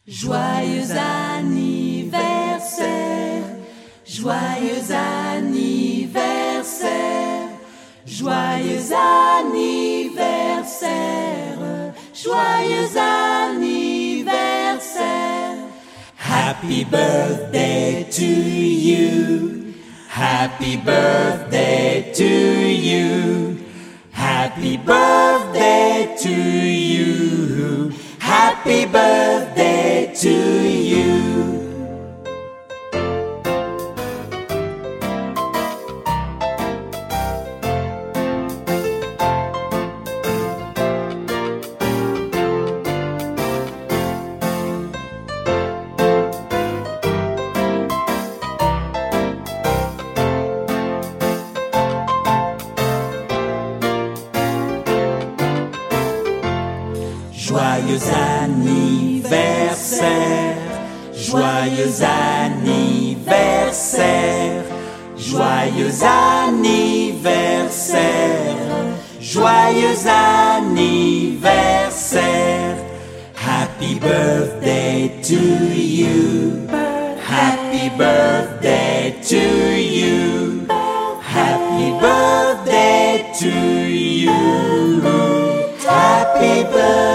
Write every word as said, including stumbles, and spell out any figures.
Joyeux anniversaire, joyeux anniversaire, joyeux anniversaire, joyeux anniversaire. Happy birthday to you, happy birthday to you, happy birthday to you, happy birthday to you. Joyeux anniversaire, joyeux anniversaire, joyeux anniversaire, joyeux anniversaire. Happy birthday to you, happy birthday to you, happy birthday to you, happy birthday.